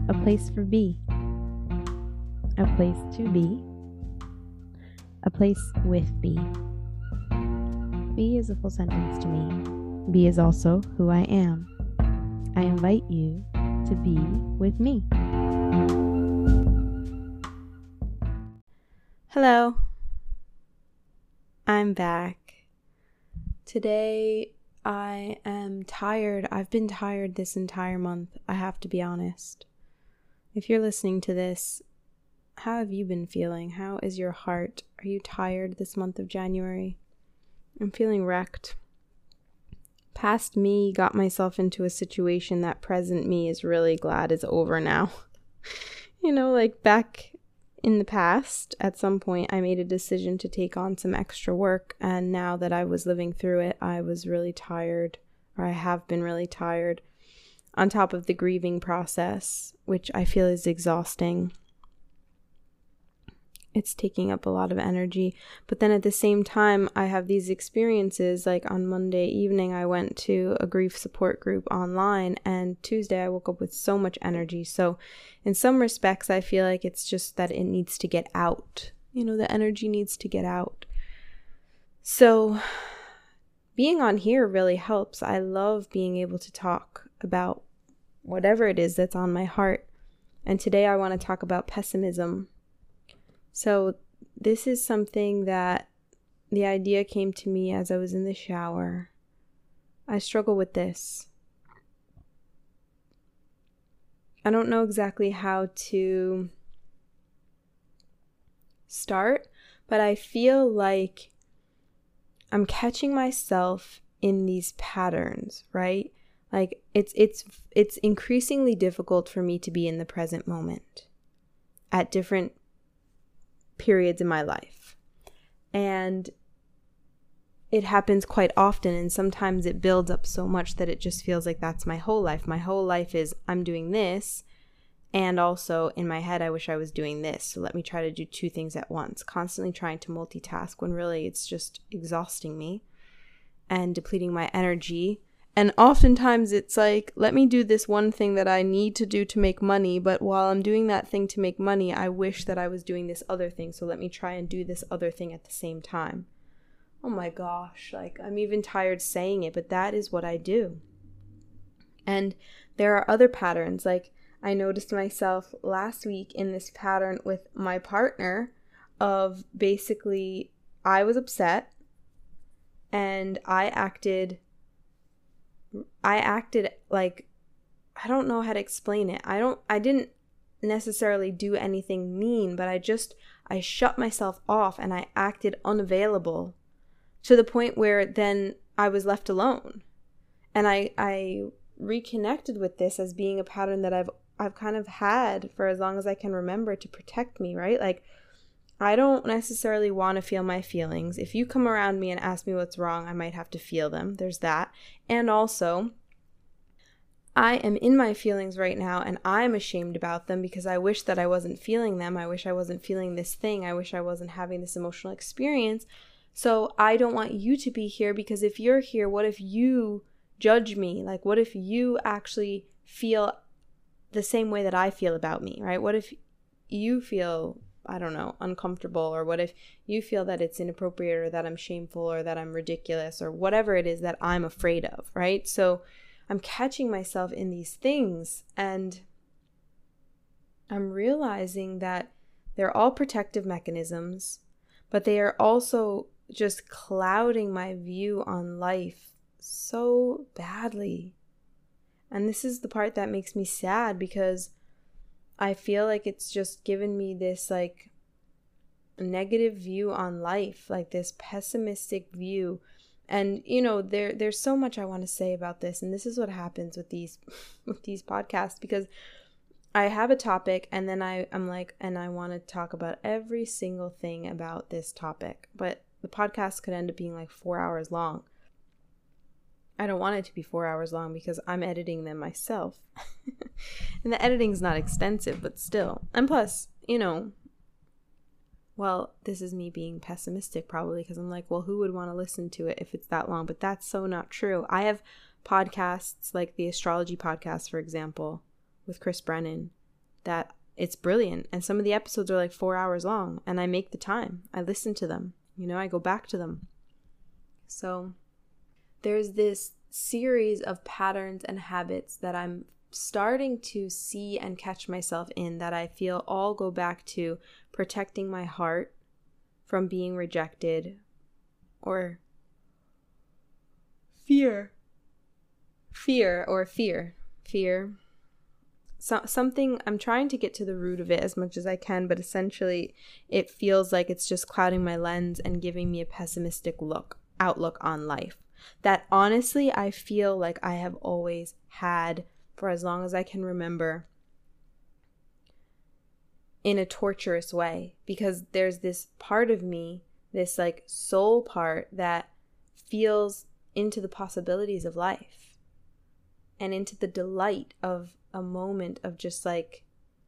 a place for B, a place to be, a place with B. B is a full sentence to me. B is also who I am. I invite you to be with me. Hello. I'm back. Today I am tired. I've been tired this entire month, I have to be honest. If you're listening to this, how have you been feeling? How is your heart? Are you tired this month of January? I'm feeling wrecked. Past me got myself into a situation that present me is really glad is over now. Like back in the past, at some point, I made a decision to take on some extra work, and now that I was living through it, I was really tired, or I have been really tired, on top of the grieving process, which I feel is exhausting. It's taking up a lot of energy. But then at the same time, I have these experiences. Like on Monday evening, I went to a grief support group online, and Tuesday I woke up with so much energy. So in some respects, I feel like it's just that it needs to get out. The energy needs to get out. So being on here really helps. I love being able to talk about whatever it is that's on my heart. And today I want to talk about pessimism. So this is something that the idea came to me as I was in the shower. I struggle with this. I don't know exactly how to start, but I feel like I'm catching myself in these patterns, right? Like it's increasingly difficult for me to be in the present moment at different periods in my life. And it happens quite often, and sometimes it builds up so much that it just feels like that's my whole life. My whole life is I'm doing this, and also in my head I wish I was doing this. So let me try to do two things at once, constantly trying to multitask when really it's just exhausting me and depleting my energy. And oftentimes it's like, let me do this one thing that I need to do to make money, but while I'm doing that thing to make money, I wish that I was doing this other thing, so let me try and do this other thing at the same time. Oh my gosh, I'm even tired saying it, but that is what I do. And there are other patterns. I noticed myself last week in this pattern with my partner of basically I was upset and I acted like, I don't know how to explain it. I didn't necessarily do anything mean, but I shut myself off and I acted unavailable to the point where then I was left alone. And I reconnected with this as being a pattern that I've kind of had for as long as I can remember to protect me, right? I don't necessarily want to feel my feelings. If you come around me and ask me what's wrong, I might have to feel them. There's that. And also, I am in my feelings right now and I'm ashamed about them because I wish that I wasn't feeling them. I wish I wasn't feeling this thing. I wish I wasn't having this emotional experience. So I don't want you to be here, because if you're here, what if you judge me? What if you actually feel the same way that I feel about me, right? What if you feel, I don't know, uncomfortable, or what if you feel that it's inappropriate, or that I'm shameful, or that I'm ridiculous, or whatever it is that I'm afraid of, right? So I'm catching myself in these things, and I'm realizing that they're all protective mechanisms, but they are also just clouding my view on life so badly. And this is the part that makes me sad, because I feel like it's just given me this negative view on life, this pessimistic view. And there's so much I want to say about this, and this is what happens with these podcasts, because I have a topic and then I'm like, and I want to talk about every single thing about this topic, but the podcast could end up being 4 hours long. I don't want it to be 4 hours long because I'm editing them myself. And the editing's not extensive, but still. And plus, well, this is me being pessimistic probably, because I'm like, well, who would want to listen to it if it's that long? But that's so not true. I have podcasts like the astrology podcast, for example, with Chris Brennan, that it's brilliant. And some of the episodes are like 4 hours long, and I make the time. I listen to them. I go back to them. So there's this series of patterns and habits that I'm starting to see and catch myself in that I feel all go back to protecting my heart from being rejected or fear. So, something, I'm trying to get to the root of it as much as I can, but essentially it feels like it's just clouding my lens and giving me a pessimistic outlook on life. That honestly, I feel like I have always had for as long as I can remember, in a torturous way, because there's this part of me, this like soul part that feels into the possibilities of life and into the delight of a moment of just like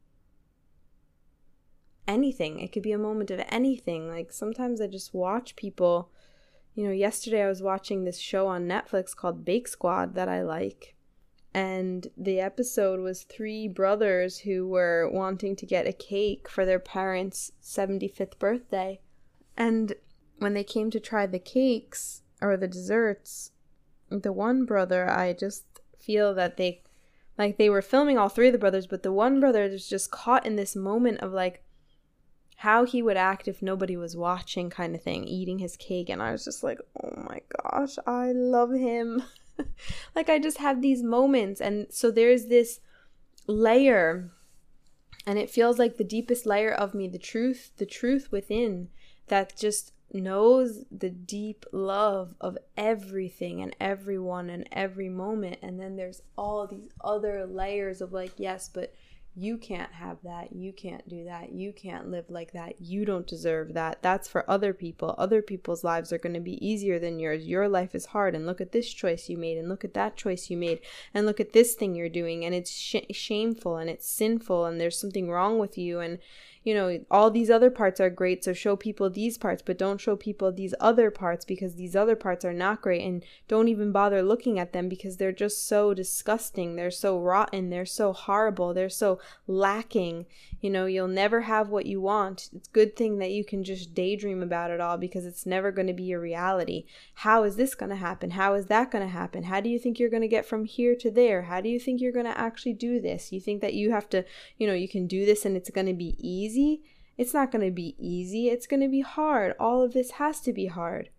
anything. It could be a moment of anything. Like sometimes I just watch people, yesterday I was watching this show on Netflix called Bake Squad that I like. And the episode was 3 brothers who were wanting to get a cake for their parents' 75th birthday. And when they came to try the cakes or the desserts, the one brother, I just feel that they were filming all 3 of the brothers, but the one brother was just caught in this moment of like how he would act if nobody was watching kind of thing, eating his cake. And I was just like, oh my gosh, I love him. Like I just have these moments. And so there's this layer, and it feels like the deepest layer of me, the truth within, that just knows the deep love of everything and everyone and every moment. And then there's all these other layers of like, yes, but you can't have that, you can't do that, you can't live like that, you don't deserve that, that's for other people, other people's lives are going to be easier than yours, your life is hard, and look at this choice you made, and look at that choice you made, and look at this thing you're doing, and it's shameful, and it's sinful, and there's something wrong with you, and all these other parts are great, so show people these parts, but don't show people these other parts, because these other parts are not great, and don't even bother looking at them because they're just so disgusting, they're so rotten, they're so horrible, they're so lacking. You'll never have what you want. It's a good thing that you can just daydream about it all, because it's never going to be your reality. How is this going to happen? How is that going to happen? How do you think you're going to get from here to there? How do you think you're going to actually do this? You think that you have to, you can do this and it's going to be easy? It's not going to be easy. It's going to be hard. All of this has to be hard.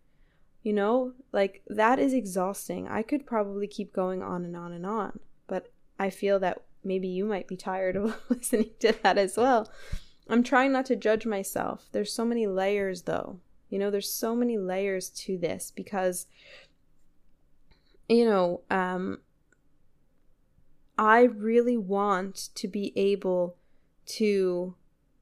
Like that is exhausting. I could probably keep going on and on and on, but I feel that maybe you might be tired of listening to that as well. I'm trying not to judge myself. There's so many layers though. There's so many layers to this because, I really want to be able to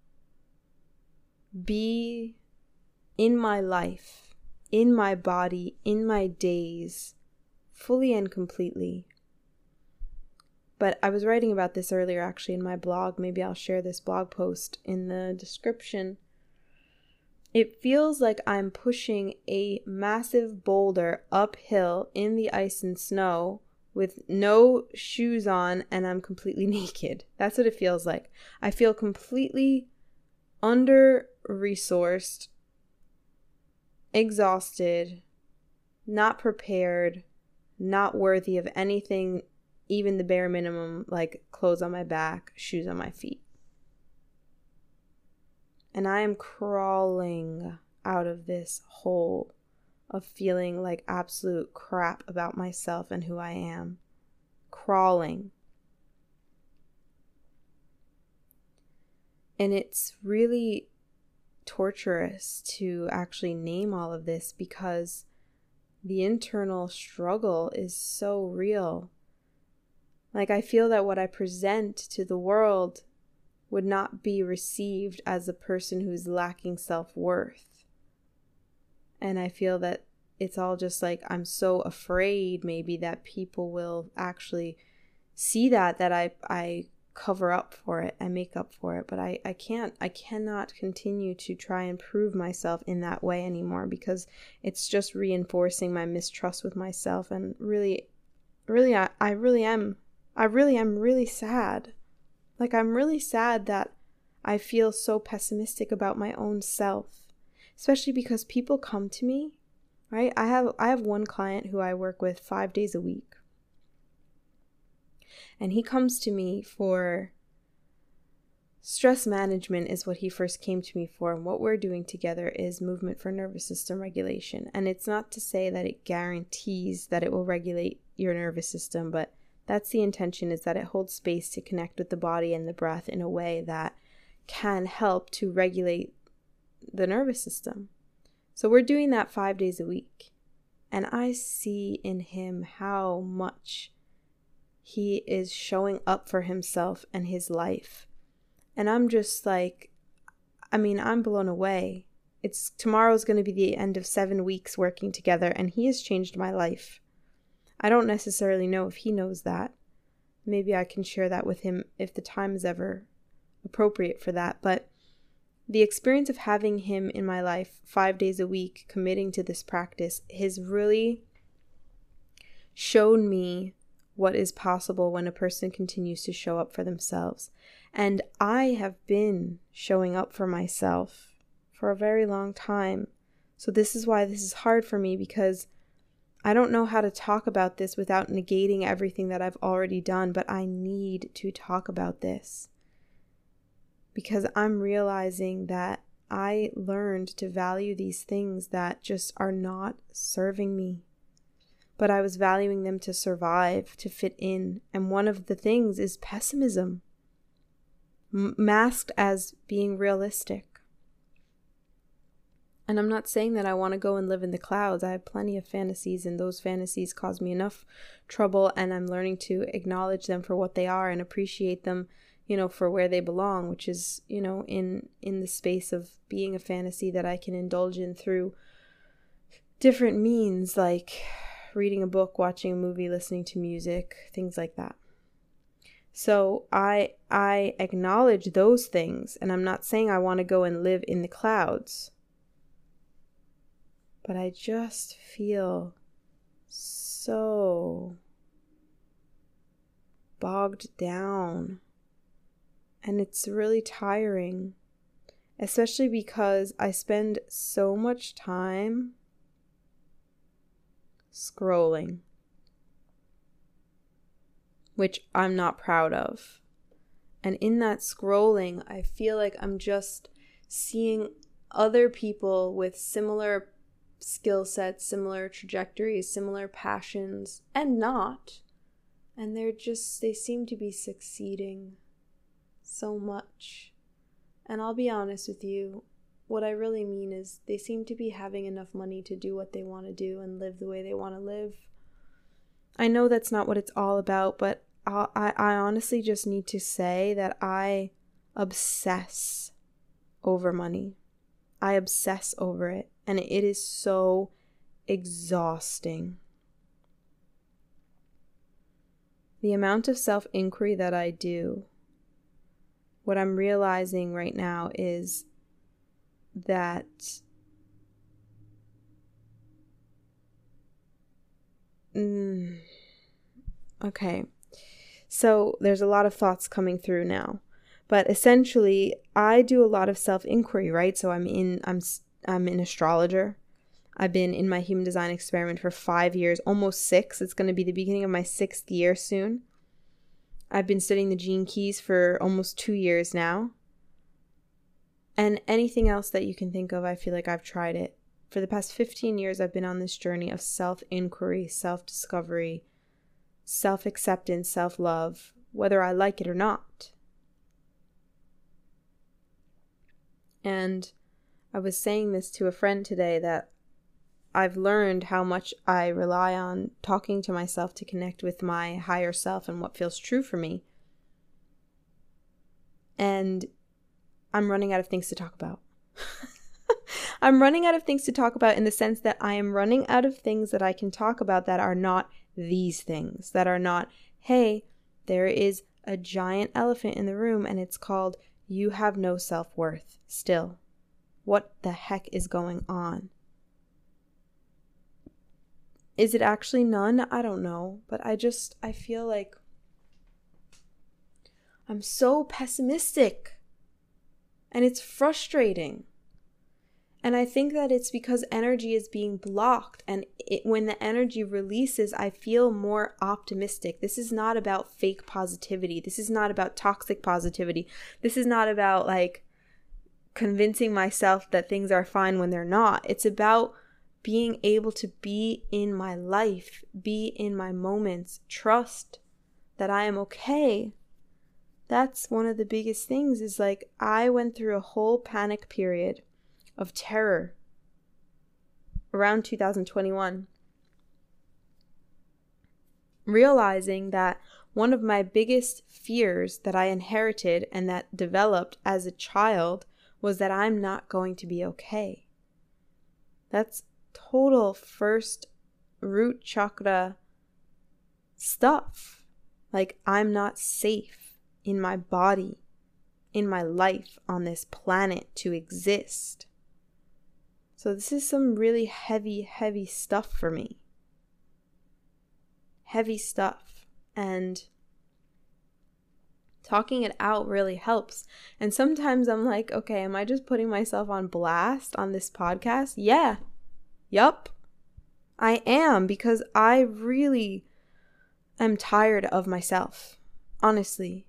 be in my life, in my body, in my days, fully and completely. But I was writing about this earlier actually in my blog. Maybe I'll share this blog post in the description. It feels like I'm pushing a massive boulder uphill in the ice and snow with no shoes on, and I'm completely naked. That's what it feels like. I feel completely under-resourced, exhausted, not prepared, not worthy of anything, even the bare minimum, like clothes on my back, shoes on my feet. And I am crawling out of this hole of feeling like absolute crap about myself and who I am. Crawling. And it's really torturous to actually name all of this because the internal struggle is so real. Like I feel that what I present to the world would not be received as a person who's lacking self-worth. And I feel that it's all just like I'm so afraid maybe that people will actually see that I cover up for it, I make up for it, but I cannot continue to try and prove myself in that way anymore because it's just reinforcing my mistrust with myself. And really I really am really sad. Like, I'm really sad that I feel so pessimistic about my own self, especially because people come to me, right? I have one client who I work with 5 days a week. And he comes to me for stress management is what he first came to me for. And what we're doing together is movement for nervous system regulation. And it's not to say that it guarantees that it will regulate your nervous system, but that's the intention, is that it holds space to connect with the body and the breath in a way that can help to regulate the nervous system. So we're doing that 5 days a week. And I see in him how much he is showing up for himself and his life. And I'm just like, I'm blown away. Tomorrow's going to be the end of 7 weeks working together, and he has changed my life. I don't necessarily know if he knows that. Maybe I can share that with him if the time is ever appropriate for that. But the experience of having him in my life 5 days a week, committing to this practice, has really shown me what is possible when a person continues to show up for themselves. And I have been showing up for myself for a very long time. So this is why this is hard for me, because I don't know how to talk about this without negating everything that I've already done, but I need to talk about this because I'm realizing that I learned to value these things that just are not serving me. But I was valuing them to survive, to fit in. And one of the things is pessimism, masked as being realistic. And I'm not saying that I want to go and live in the clouds. I have plenty of fantasies, and those fantasies cause me enough trouble, and I'm learning to acknowledge them for what they are and appreciate them, for where they belong, which is, in the space of being a fantasy that I can indulge in through different means, like reading a book, watching a movie, listening to music, things like that. So I acknowledge those things, and I'm not saying I want to go and live in the clouds, but I just feel so bogged down, and it's really tiring, especially because I spend so much time scrolling, which I'm not proud of. And in that scrolling, I feel like I'm just seeing other people with similar skill sets, similar trajectories, similar passions, and not. And they seem to be succeeding so much. And I'll be honest with you, what I really mean is they seem to be having enough money to do what they want to do and live the way they want to live. I know that's not what it's all about, but I honestly just need to say that I obsess over money. I obsess over it, and it is so exhausting. The amount of self-inquiry that I do, what I'm realizing right now is that okay. So there's a lot of thoughts coming through now. But essentially, I do a lot of self-inquiry, right? So I'm an astrologer. I've been in my human design experiment for 5 years, almost 6. It's going to be the beginning of my 6th year soon. I've been studying the gene keys for almost 2 years now. And anything else that you can think of, I feel like I've tried it. For the past 15 years, I've been on this journey of self-inquiry, self-discovery, self-acceptance, self-love, whether I like it or not. And I was saying this to a friend today, that I've learned how much I rely on talking to myself to connect with my higher self and what feels true for me. And I'm running out of things to talk about. I'm running out of things to talk about in the sense that I am running out of things that I can talk about that are not these things, that are not, hey, there is a giant elephant in the room and it's called you have no self-worth still. What the heck is going on? Is it actually none? I don't know. But I feel like I'm so pessimistic. And it's frustrating. And I think that it's because energy is being blocked. And when the energy releases, I feel more optimistic. This is not about fake positivity. This is not about toxic positivity. This is not about like convincing myself that things are fine when they're not. It's about being able to be in my life, be in my moments, trust that I am okay. That's one of the biggest things is like I went through a whole panic period of terror around 2021, realizing that one of my biggest fears that I inherited and that developed as a child was that I'm not going to be okay. That's total first root chakra stuff. Like I'm not safe in my body, in my life on this planet to exist. So this is some really heavy, heavy stuff for me. Heavy stuff. And talking it out really helps. And sometimes I'm like, okay, am I just putting myself on blast on this podcast? Yeah. Yup. I am, because I really am tired of myself. Honestly.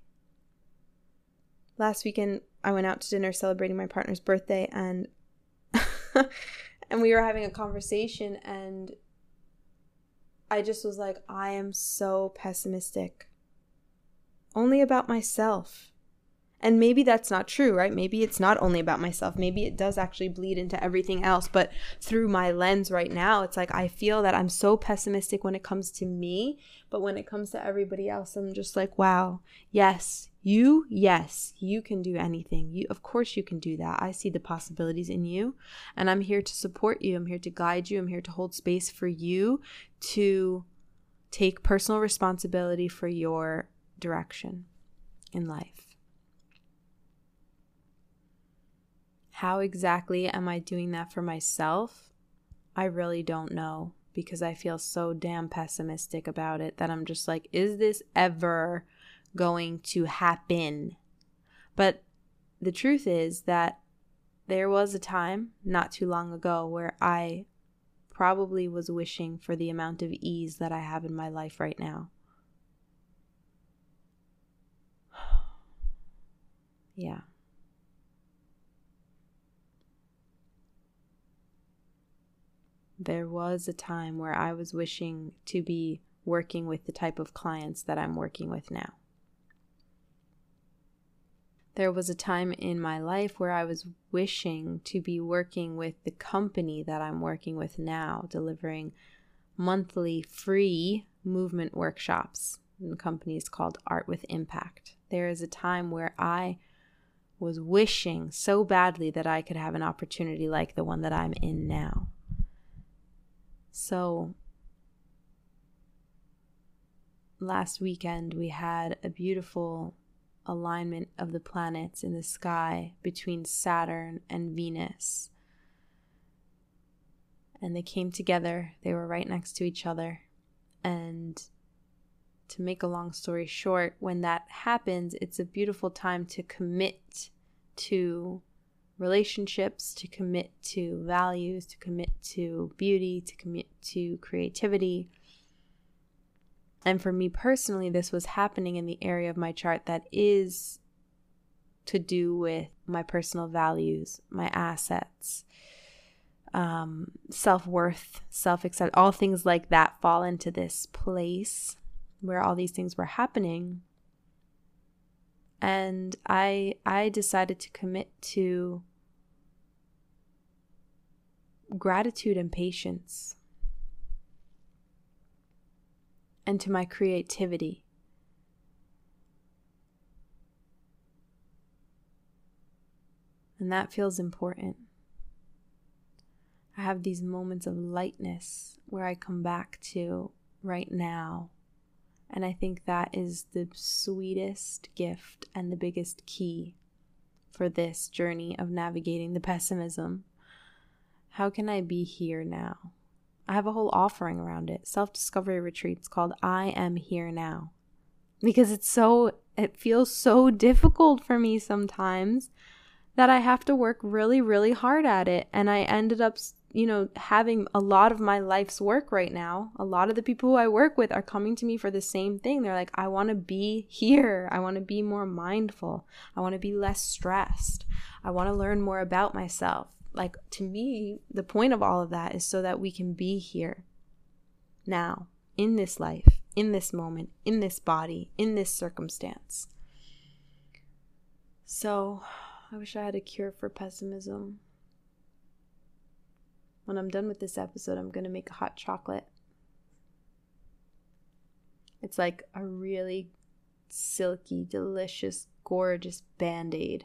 Last weekend, I went out to dinner celebrating my partner's birthday, and and we were having a conversation, and I just was like, I am so pessimistic. Only about myself. And maybe that's not true, right? Maybe it's not only about myself. Maybe it does actually bleed into everything else. But through my lens right now, it's like I feel that I'm so pessimistic when it comes to me. But when it comes to everybody else, I'm just like, wow, yes, you can do anything. Of course you can do that. I see the possibilities in you. And I'm here to support you. I'm here to guide you. I'm here to hold space for you to take personal responsibility for your direction in life. How exactly am I doing that for myself? I really don't know, because I feel so damn pessimistic about it that I'm just like, is this ever going to happen? But the truth is that there was a time not too long ago where I probably was wishing for the amount of ease that I have in my life right now. Yeah. There was a time where I was wishing to be working with the type of clients that I'm working with now. There was a time in my life where I was wishing to be working with the company that I'm working with now, delivering monthly free movement workshops. And the company is called Art with Impact. There is a time where I was wishing so badly that I could have an opportunity like the one that I'm in now. So last weekend we had a beautiful alignment of the planets in the sky between Saturn and Venus. And they came together. They were right next to each other. And to make a long story short, when that happens, it's a beautiful time to commit to relationships, to commit to values, to commit to beauty, to commit to creativity. And for me personally, this was happening in the area of my chart that is to do with my personal values, my assets, self-worth, self-accept, all things like that fall into this place where all these things were happening. And I decided to commit to gratitude and patience, and to my creativity. And that feels important. I have these moments of lightness where I come back to right now. And I think that is the sweetest gift and the biggest key for this journey of navigating the pessimism. How can I be here now? I have a whole offering around it, self-discovery retreats called I Am Here Now. Because it's so it feels so difficult for me sometimes that I have to work really, really hard at it. And I ended up, having a lot of my life's work right now. A lot of the people who I work with are coming to me for the same thing. They're like, I want to be here. I want to be more mindful. I want to be less stressed. I want to learn more about myself. Like, to me, the point of all of that is so that we can be here now, in this life, in this moment, in this body, in this circumstance. So I wish I had a cure for pessimism. When I'm done with this episode, I'm going to make a hot chocolate. It's like a really silky, delicious, gorgeous Band-Aid.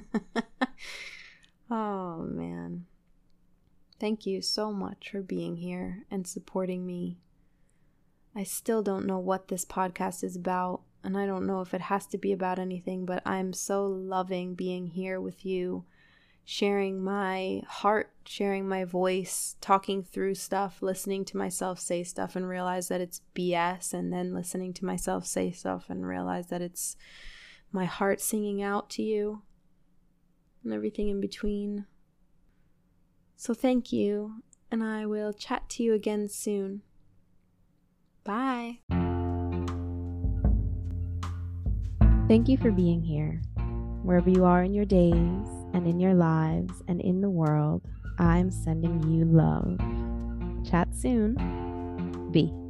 Oh, man. Thank you so much for being here and supporting me. I still don't know what this podcast is about, and I don't know if it has to be about anything, but I'm so loving being here with you, sharing my heart, sharing my voice, talking through stuff, listening to myself say stuff and realize that it's BS, and then listening to myself say stuff and realize that it's my heart singing out to you, and everything in between. So thank you, and I will chat to you again soon. Bye. Thank you for being here. Wherever you are in your days and in your lives and in the world, I'm sending you love. Chat soon. B.